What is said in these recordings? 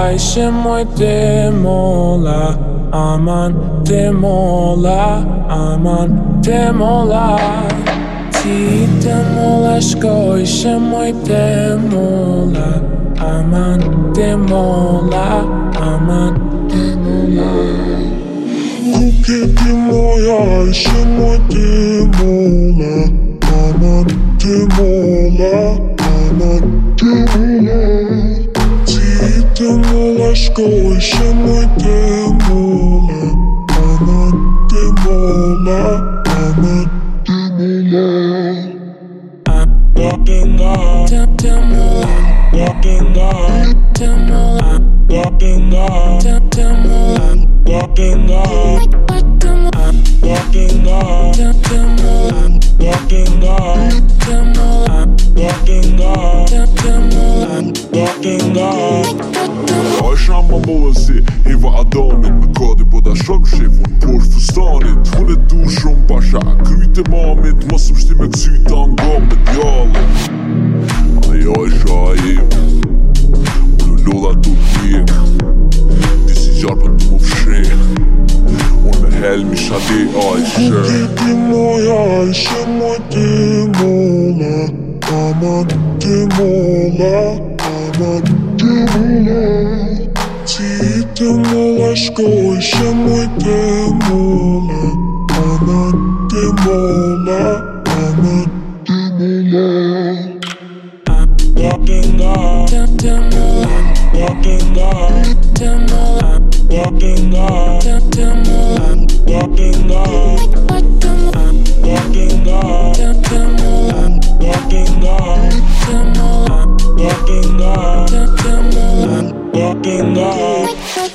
ishe moj te mola, aman te mola, aman te mola. Ti te mola shko ishe moj te mola, aman te mola, aman te mola. Kuke ti moja ishe moj te mola, aman te mola, aman te mola. Ti te mola shko ishe moj te mola, aman te mola, aman te mola. Walking up, te mola, walking up, te mola, walking up, te mola, walking up, walking up, te mola, walking up, te mola, walking up, te mola, walking up. Jag är samma målse, Eva Adamit med kade båda shogchef. Hon på fustanit, hon är dur som Basha. Kryte mamit, måste bestämma exyta en gång med jalen. Jag är shaib, och nu låda tog this is jarpa du mufshe. Hon är helmi shadi Aisha. Kuke moja Aisha moj te mola, aman te mola, aman te mola. Ti te mola shko ishe moj te mola, aman te mola, aman te mola. Walking up, te mola, walking up, te mola, walking up, te mola, walking up, walking up, te mola, walking up, te mola, walking up, te mola, walking up.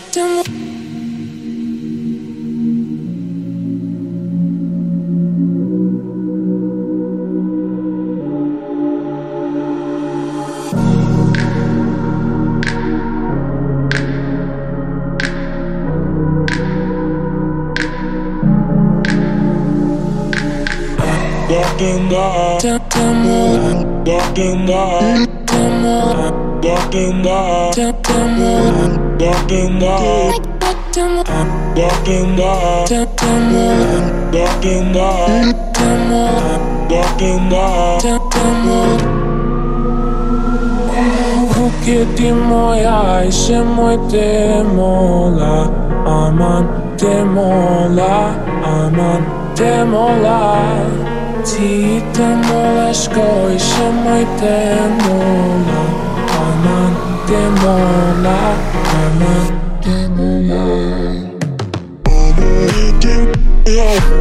Walking up, te mola, walking up, te mola, walking up, te mola, walking up, walking up, te mola, walking up, te mola, walking up, te mola. Kuke ti moja ishe moj te mola, aman te mola, aman te mola. Ti te mola shko ishe moj te mola, aman te mola, aman te mola. Aman te mola.